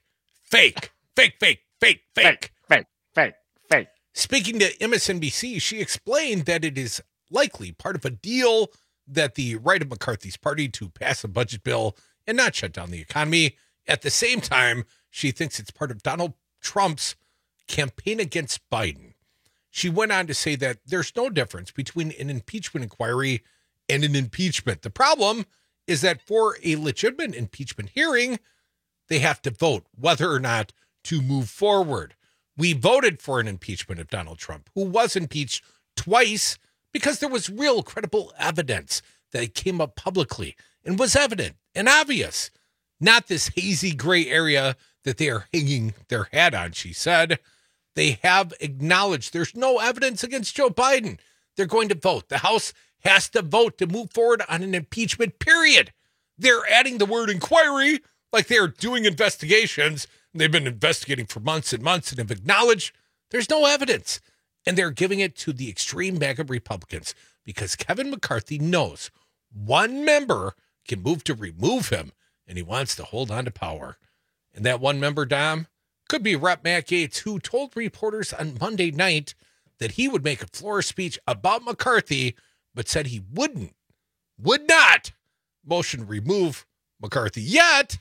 Speaking to MSNBC, she explained that it is likely part of a deal that the right of McCarthy's party to pass a budget bill and not shut down the economy. At the same time, she thinks it's part of Donald Trump's campaign against Biden. She went on to say that there's no difference between an impeachment inquiry and an impeachment. The problem is that for a legitimate impeachment hearing, they have to vote whether or not to move forward. We voted for an impeachment of Donald Trump, who was impeached twice because there was real credible evidence that came up publicly and was evident and obvious. Not this hazy gray area that they are hanging their hat on, she said. They have acknowledged there's no evidence against Joe Biden. They're going to vote. The House has to vote to move forward on an impeachment, period. They're adding the word inquiry like they're doing investigations. They've been investigating for months and months and have acknowledged there's no evidence. And they're giving it to the extreme MAGA Republicans because Kevin McCarthy knows one member can move to remove him, and he wants to hold on to power. And that one member, Dom, could be Rep. Matt Gaetz, who told reporters on Monday night that he would make a floor speech about McCarthy, but said he would not motion to remove McCarthy yet.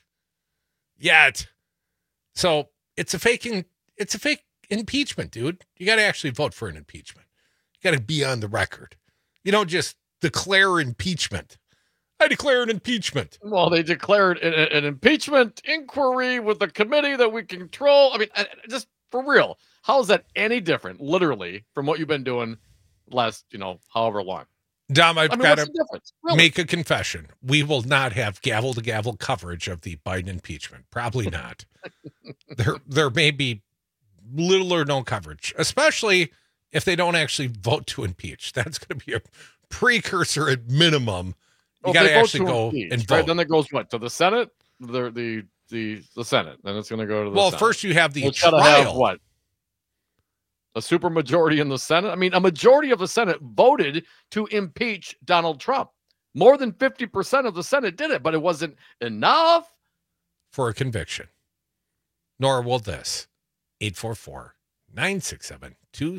So it's a fake impeachment, dude. You got to actually vote for an impeachment. You got to be on the record. You don't just declare impeachment. I declare an impeachment. Well, they declared an impeachment inquiry with the committee that we control. I mean, just for real, how is that any different, literally, from what you've been doing last, however long? Dom, I've got to make a confession. We will not have gavel-to-gavel coverage of the Biden impeachment. Probably not. There may be little or no coverage, especially if they don't actually vote to impeach. That's going to be a precursor at minimum. You got to actually go and vote. Right? Then it goes what, to the Senate? The Senate. Then it's going to go to the Senate. First you have the trial. What? A supermajority in the Senate. I mean, a majority of the Senate voted to impeach Donald Trump. More than 50% of the Senate did it, but it wasn't enough for a conviction. Nor will this. 844-967-2789.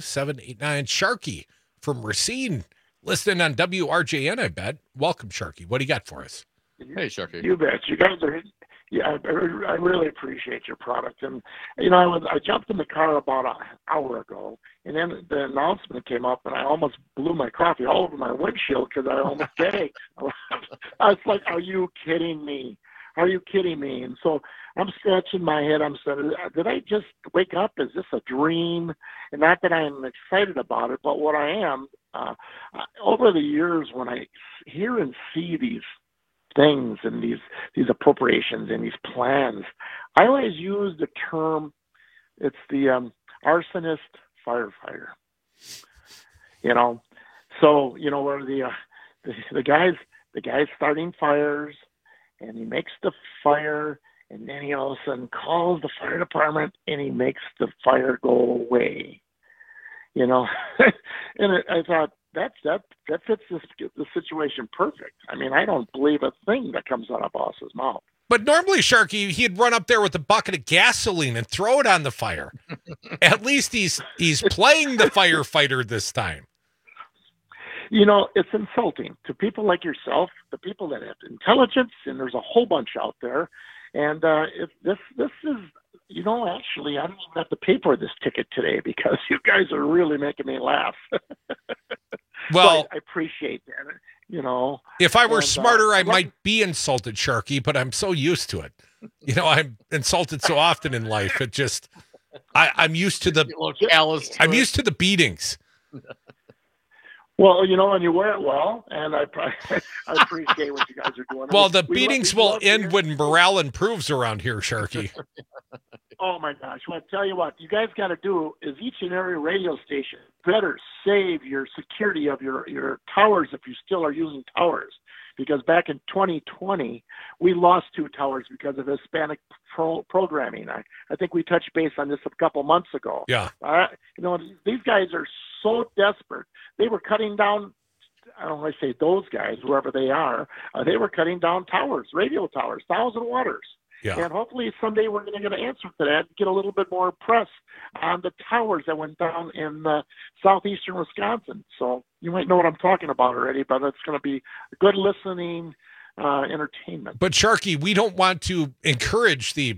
Sharky from Racine, listening on WRJN, I bet. Welcome, Sharky. What do you got for us? Hey, Sharky. You bet. You guys are, yeah, I really appreciate your product. And, you know, I jumped in the car about an hour ago, and then the announcement came up, and I almost blew my coffee all over my windshield because I almost gagged. I was like, are you kidding me? Are you kidding me? And so I'm scratching my head. I'm saying, did I just wake up? Is this a dream? And not that I'm excited about it, but what I am, over the years when I hear and see these things and these appropriations and these plans, I always use the term, it's the arsonist firefighter. You know, so, you know, where the guy's starting fires, and he makes the fire, and then he all of a sudden calls the fire department, and he makes the fire go away. You know, and I thought that fits the situation perfect. I mean, I don't believe a thing that comes out of boss's mouth. But normally, Sharky, he'd run up there with a bucket of gasoline and throw it on the fire. At least he's playing the firefighter this time. You know, it's insulting to people like yourself, the people that have intelligence, and there's a whole bunch out there. And if this is, you know, actually, I don't even have to pay for this ticket today because you guys are really making me laugh. Well, I appreciate that. You know, if I were smarter, I might be insulted, Sharky, but I'm so used to it. You know, I'm insulted so often in life. It just, I'm used to the used to the beatings. Well, you know, and you wear it well, and I appreciate what you guys are doing. Well, the beatings will end when morale improves around here, Sharky. Oh, my gosh. Well, I tell you what, you guys got to do is each and every radio station better save your security of your towers if you still are using towers. Because back in 2020, we lost 2 towers because of Hispanic programming. I think we touched base on this a couple months ago. Yeah. You know, these guys are so desperate. They were cutting down, I don't want to say those guys, whoever they are, they were cutting down towers, radio towers, 1,000 waters. Yeah. And hopefully someday we're going to get an answer to that and get a little bit more press on the towers that went down in southeastern Wisconsin. So you might know what I'm talking about already, but it's going to be good listening entertainment. But Sharky, we don't want to encourage the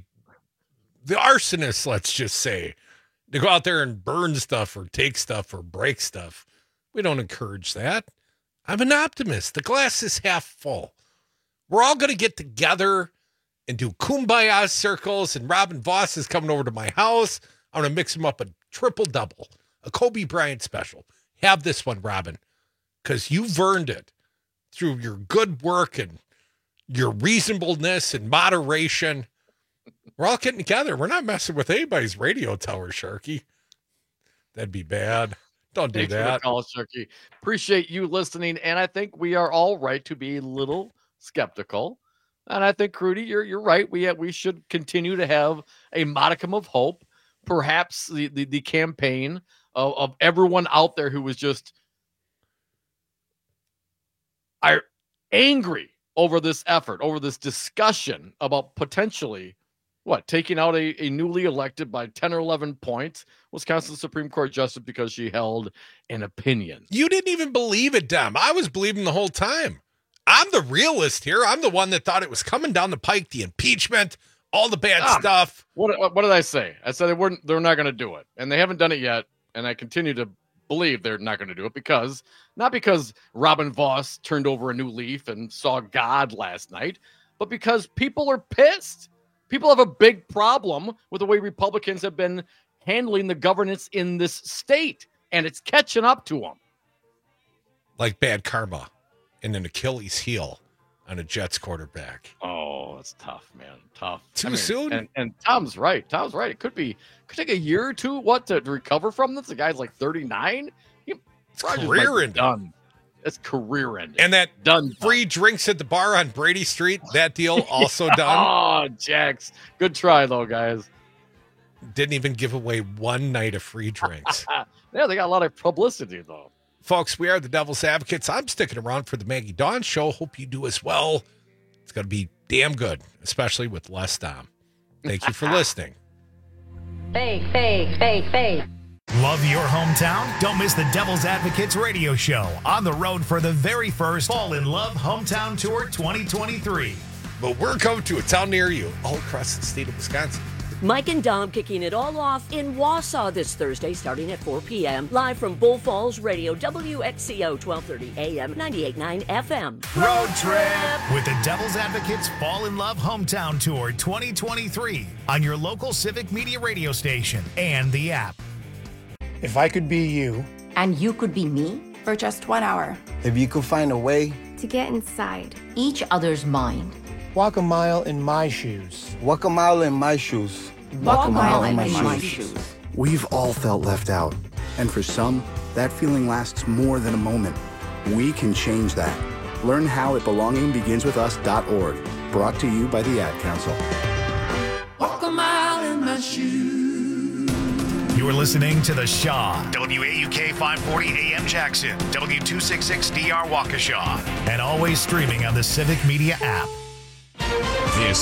arsonists, let's just say, to go out there and burn stuff or take stuff or break stuff. We don't encourage that. I'm an optimist. The glass is half full. We're all going to get together and do kumbaya circles, and Robin Voss is coming over to my house. I'm going to mix him up a triple-double, a Kobe Bryant special. Have this one, Robin, because you've earned it through your good work and your reasonableness and moderation. We're all getting together. We're not messing with anybody's radio tower, Sharky. That'd be bad. Don't do Thanks that. for the call, Sharky. Appreciate you listening, and I think we are all right to be a little skeptical. And I think, Crudy, you're right. We should continue to have a modicum of hope. Perhaps the campaign of everyone out there who was just angry over this effort, over this discussion about potentially taking out a newly elected by 10 or 11 points Wisconsin Supreme Court justice because she held an opinion. You didn't even believe it, Dem. I was believing the whole time. I'm the realist here. I'm the one that thought it was coming down the pike, the impeachment, all the bad stuff. What did I say? I said they're not going to do it, and they haven't done it yet. And I continue to believe they're not going to do it not because Robin Voss turned over a new leaf and saw God last night, but because people are pissed. People have a big problem with the way Republicans have been handling the governance in this state, and it's catching up to them. Like bad karma and an Achilles heel on a Jets quarterback. Oh, it's tough, man. Tough. Too soon. And Tom's right. It could take a year or two to recover from this. The guy's like 39. It's career ending. Done. It's career ending. And that free drinks at the bar on Brady Street, that deal also done. Oh, Jax. Good try, though, guys. Didn't even give away one night of free drinks. Yeah, they got a lot of publicity, though. Folks, we are the Devil's Advocates. I'm sticking around for the Maggie Dawn Show. Hope you do as well. It's going to be damn good, especially with less Dom. Thank you for listening. Fake. Love your hometown? Don't miss the Devil's Advocates radio show on the road for the very first Fall in Love Hometown Tour 2023. But we're coming to a town near you, all across the state of Wisconsin. Mike and Dom kicking it all off in Wausau this Thursday starting at 4 p.m. Live from Bull Falls Radio, WXCO 1230 AM, 98.9 FM. Road trip with the Devil's Advocates Fall in Love Hometown Tour 2023 on your local Civic Media radio station and the app. If I could be you. And you could be me? For just 1 hour. If you could find a way. To get inside. Each other's mind. Walk a mile in my shoes. Walk a mile in my shoes. Walk a mile in my shoes. We've all felt left out. And for some, that feeling lasts more than a moment. We can change that. Learn how at belongingbeginswithus.org. Brought to you by the Ad Council. Walk a mile in my shoes. You are listening to The Shaw, WAUK 540 AM Jackson, W266DR Waukesha, and always streaming on the Civic Media app.